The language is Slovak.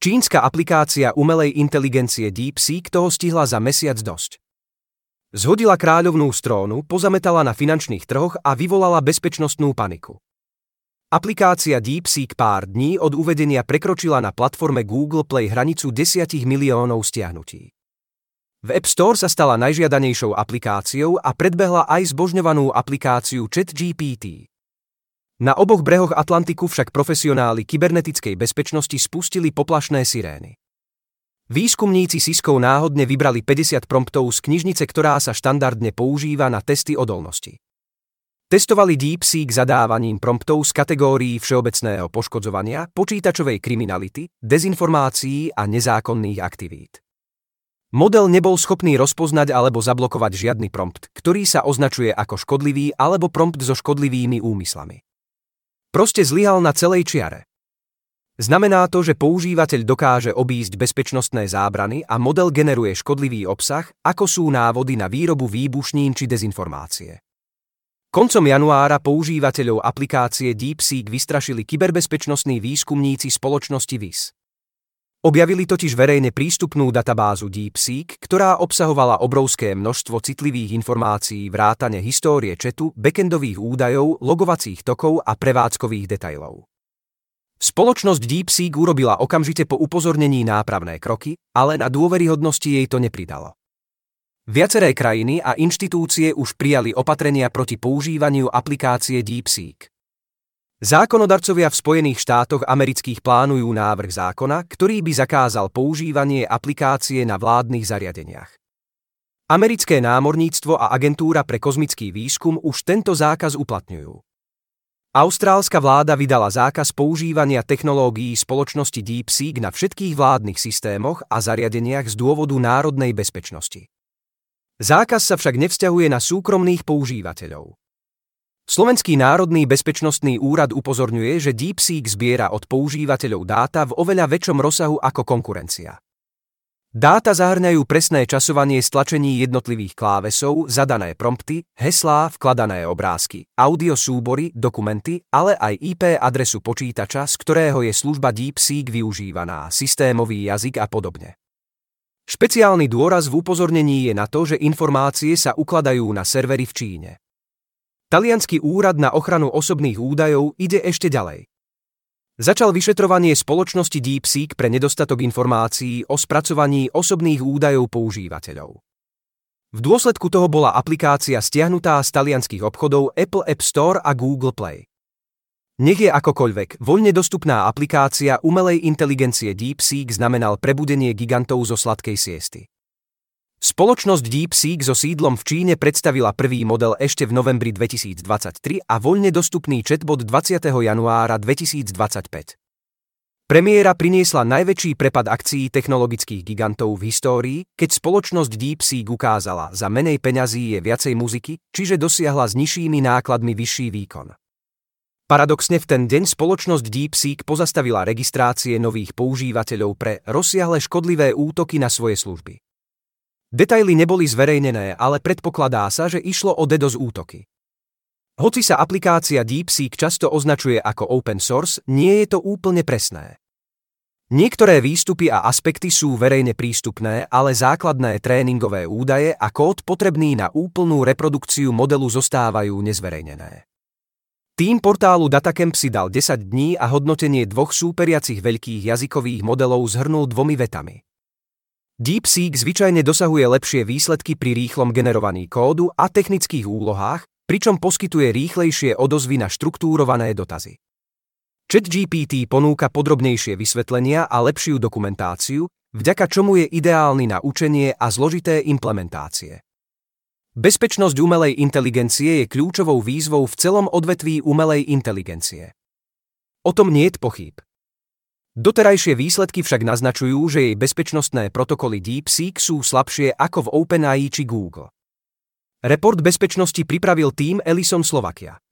Čínska aplikácia umelej inteligencie DeepSeek toho stihla za mesiac dosť. Zhodila kráľovnú z trónu, pozametala na finančných trhoch a vyvolala bezpečnostnú paniku. Aplikácia DeepSeek pár dní od uvedenia prekročila na platforme Google Play hranicu 10 miliónov stiahnutí. V App Store sa stala najžiadanejšou aplikáciou a predbehla aj zbožňovanú aplikáciu ChatGPT. Na oboch brehoch Atlantiku však profesionáli kybernetickej bezpečnosti spustili poplašné sirény. Výskumníci Cisco náhodne vybrali 50 promptov z knižnice, ktorá sa štandardne používa na testy odolnosti. Testovali DeepSeek zadávaním promptov z kategórií všeobecného poškodzovania, počítačovej kriminality, dezinformácií a nezákonných aktivít. Model nebol schopný rozpoznať alebo zablokovať žiadny prompt, ktorý sa označuje ako škodlivý alebo prompt so škodlivými úmyslami. Proste zlyhal na celej čiare. Znamená to, že používateľ dokáže obísť bezpečnostné zábrany a model generuje škodlivý obsah, ako sú návody na výrobu výbušnín či dezinformácie. Koncom januára používateľov aplikácie DeepSeek vystrašili kyberbezpečnostní výskumníci spoločnosti WIS. Objavili totiž verejne prístupnú databázu DeepSeek, ktorá obsahovala obrovské množstvo citlivých informácií vrátane histórie chatu, backendových údajov, logovacích tokov a prevádzkových detailov. Spoločnosť DeepSeek urobila okamžite po upozornení nápravné kroky, ale na dôveryhodnosti jej to nepridalo. Viaceré krajiny a inštitúcie už prijali opatrenia proti používaniu aplikácie DeepSeek. Zákonodarcovia v Spojených štátoch amerických plánujú návrh zákona, ktorý by zakázal používanie aplikácie na vládnych zariadeniach. Americké námorníctvo a agentúra pre kozmický výskum už tento zákaz uplatňujú. Austrálska vláda vydala zákaz používania technológií spoločnosti DeepSeek na všetkých vládnych systémoch a zariadeniach z dôvodu národnej bezpečnosti. Zákaz sa však nevzťahuje na súkromných používateľov. Slovenský národný bezpečnostný úrad upozorňuje, že DeepSeek zbiera od používateľov dáta v oveľa väčšom rozsahu ako konkurencia. Dáta zahŕňajú presné časovanie stlačení jednotlivých klávesov, zadané prompty, heslá, vkladané obrázky, audio súbory, dokumenty, ale aj IP adresu počítača, z ktorého je služba DeepSeek využívaná, systémový jazyk a podobne. Špeciálny dôraz v upozornení je na to, že informácie sa ukladajú na servery v Číne. Taliansky úrad na ochranu osobných údajov ide ešte ďalej. Začal vyšetrovanie spoločnosti DeepSeek pre nedostatok informácií o spracovaní osobných údajov používateľov. V dôsledku toho bola aplikácia stiahnutá z talianskych obchodov Apple App Store a Google Play. Nech je akokoľvek, voľne dostupná aplikácia umelej inteligencie DeepSeek znamenal prebudenie gigantov zo sladkej siesty. Spoločnosť DeepSeek so sídlom v Číne predstavila prvý model ešte v novembri 2023 a voľne dostupný chatbot 20. januára 2025. Premiéra priniesla najväčší prepad akcií technologických gigantov v histórii, keď spoločnosť DeepSeek ukázala, za menej peňazí je viacej muziky, čiže dosiahla s nižšími nákladmi vyšší výkon. Paradoxne v ten deň spoločnosť DeepSeek pozastavila registrácie nových používateľov pre rozsiahle škodlivé útoky na svoje služby. Detaily neboli zverejnené, ale predpokladá sa, že išlo o DDoS útoky. Hoci sa aplikácia DeepSeek často označuje ako open source, nie je to úplne presné. Niektoré výstupy a aspekty sú verejne prístupné, ale základné tréningové údaje a kód potrebný na úplnú reprodukciu modelu zostávajú nezverejnené. Tým portálu Datacamp si dal 10 dní a hodnotenie dvoch súperiacich veľkých jazykových modelov zhrnul 2 vetami. DeepSeek zvyčajne dosahuje lepšie výsledky pri rýchlom generovaní kódu a technických úlohách, pričom poskytuje rýchlejšie odozvy na štruktúrované dotazy. ChatGPT ponúka podrobnejšie vysvetlenia a lepšiu dokumentáciu, vďaka čomu je ideálny na učenie a zložité implementácie. Bezpečnosť umelej inteligencie je kľúčovou výzvou v celom odvetví umelej inteligencie. O tom niet pochýb. Doterajšie výsledky však naznačujú, že jej bezpečnostné protokoly DeepSeek sú slabšie ako v OpenAI či Google. Report bezpečnosti pripravil tím Ellison Slovakia.